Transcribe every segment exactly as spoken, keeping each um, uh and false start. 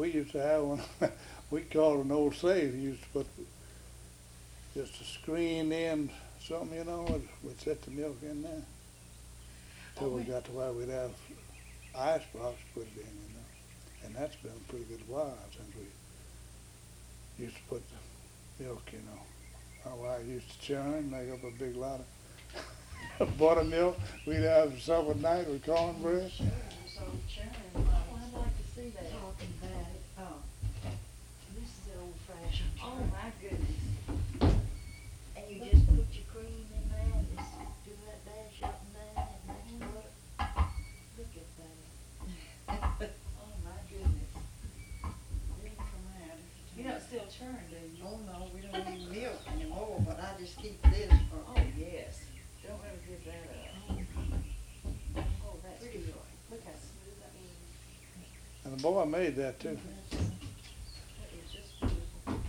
we used to have one, we called it an old safe. We used to put just a screen in something, you know, and we'd set the milk in there. Till we got to where we'd have ice blocks put it in, you know. And that's been a pretty good while since we used to put the milk, you know. My wife used to churn, make up a big lot of buttermilk. We'd have supper at night with cornbread. Sure, so churning. Oh, I'd like to see that. Talking about it. Oh, This is the old fashioned. oh my goodness. And you just put your cream in there and just do that dash up and down and that's butter. Look at that. Oh my goodness. Didn't come out. You don't still churn, do you? Oh, no, we don't need milk anymore, but I just keep this for. Oh, yes. Don't ever give that up. Oh, that's Pretty good. good. Look how smooth that is. And the boy made that too. That is just beautiful.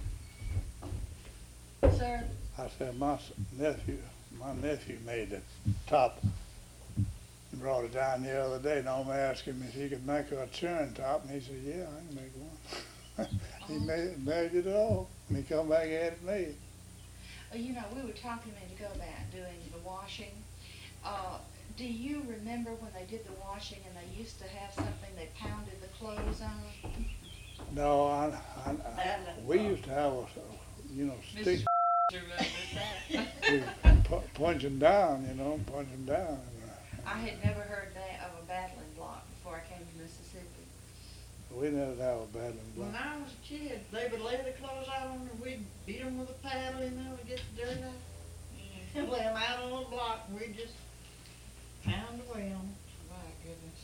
Sir, I said, my s- nephew, my nephew made the top. He brought it down the other day, and I asked him if he could make a churn top, and he said, yeah, I can make one. He Oh. made, made it all, and he come back and had it made. uh, you know, we were talking a minute ago about doing the washing. Uh, do you remember when they did the washing and they used to have something they pounded the clothes on? No, I, I, I, we used to have a, you know, stick, Remembers that? we pu- punch 'em down, you know, punch 'em down. I had never heard that of a battling block before I came to Mississippi. We never have a battling When block. I was a kid, they would lay the clothes out on and we'd beat them with a paddle, you know, to get the dirt out. And lay them out on the block and we'd just pound away on them. My goodness.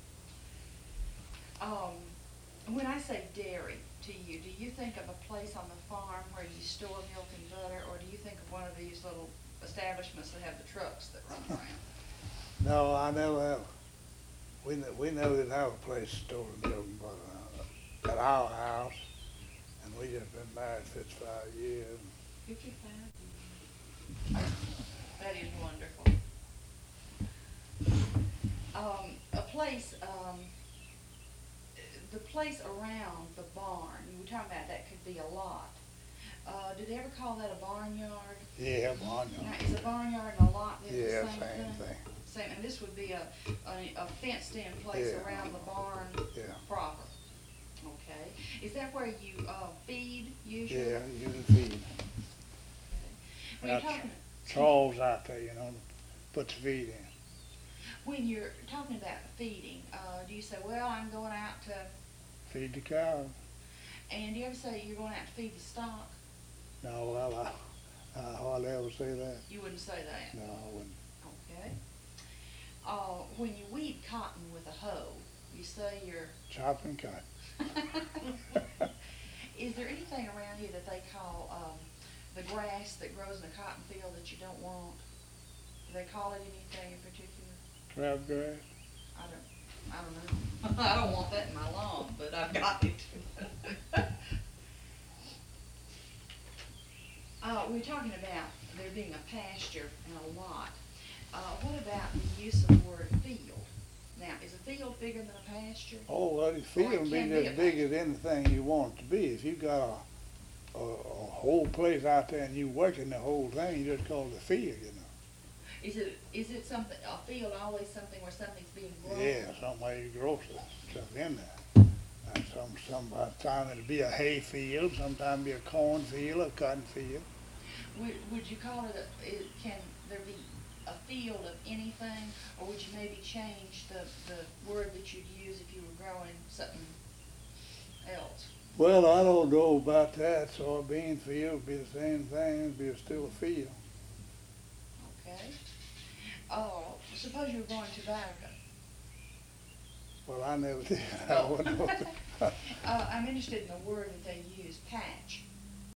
Um, when I say dairy to you, do you think of a place on the farm where you store milk and butter, or do you think of one of these little establishments that have the trucks that run around? No, I never have. We, ne- we never did have a place to store the milk and butter uh, at our house, and we just been married fifty-five years. Fifty-five years. That is wonderful. Um, a place, um, the place around the barn, you were talking about that could be a lot. Uh, did they ever call that a barnyard? Yeah, barnyard. Now, is a barnyard and a lot the Yeah, same same thing? thing. Same, and this would be a, a, a fenced-in place Yeah. around the barn Yeah. proper. Okay. Is that where you, uh, feed usually? Yeah, you can feed. Okay. When you're That's talking, Charles out there, you know, put the feed in. when you're talking about feeding, uh, do you say, well, I'm going out to, Feed the cows. and do you ever say you're going out to feed the stock? No, well, I, I hardly ever say that. You wouldn't say that. No, I wouldn't. Okay. Uh, when you weed cotton with a hoe, you say you're, Chopping cotton. is there anything around here that they call, um, the grass that grows in a cotton field that you don't want? Do they call it anything in particular? Crabgrass. I don't, I don't know. I don't want that in my lawn, but I've got it. Uh, we we're talking about there being a pasture and a lot. Uh, what about the use of the word field? Now, is a field bigger than a pasture? Oh, well, the field it can can be be as a big as anything you want it to be. If you got a, a, a whole place out there and you working the whole thing, you just call it a field, you know. Is it, is it something, a field always something where something's being grown? Yeah, somewhere you grow stuff in there. And some, sometime it'll be a hay field, sometime be a corn field, a cotton field. Would, would you call it a, it, can there be a field of anything, or would you maybe change the, the word that you'd use if you were growing something else? Well, I don't know about that. Soybean field would be the same thing, it'd be still a field. Okay. Oh, suppose you were growing tobacco. Well, I never did. I wouldn't know. Uh, I'm interested in the word that they use, patch.